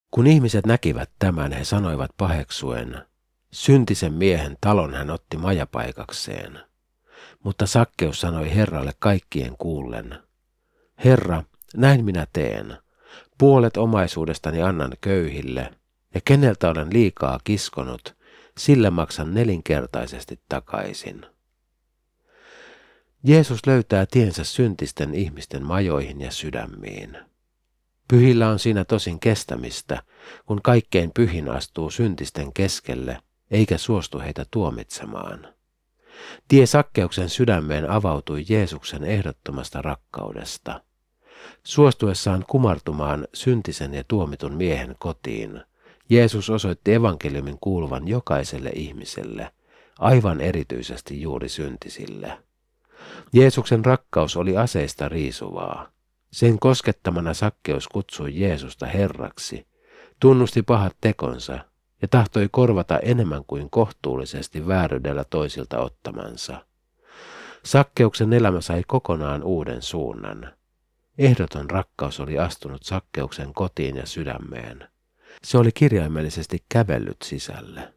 Kun ihmiset näkivät tämän, he sanoivat paheksuen, syntisen miehen talon hän otti majapaikakseen. Mutta Sakkeus sanoi Herralle kaikkien kuullen, Herra, näin minä teen. Puolet omaisuudestani annan köyhille, ja keneltä olen liikaa kiskonut, sillä maksan nelinkertaisesti takaisin. Jeesus löytää tiensä syntisten ihmisten majoihin ja sydämiin. Pyhillä on siinä tosin kestämistä, kun kaikkein pyhin astuu syntisten keskelle, eikä suostu heitä tuomitsemaan. Tie Sakkeuksen sydämeen avautui Jeesuksen ehdottomasta rakkaudesta. Suostuessaan kumartumaan syntisen ja tuomitun miehen kotiin, Jeesus osoitti evankeliumin kuuluvan jokaiselle ihmiselle, aivan erityisesti juuri syntisille. Jeesuksen rakkaus oli aseista riisuvaa. Sen koskettamana Sakkeus kutsui Jeesusta Herraksi, tunnusti pahat tekonsa ja tahtoi korvata enemmän kuin kohtuullisesti vääryydellä toisilta ottamansa. Sakkeuksen elämä sai kokonaan uuden suunnan. Ehdoton rakkaus oli astunut Sakkeuksen kotiin ja sydämeen. Se oli kirjaimellisesti kävellyt sisälle.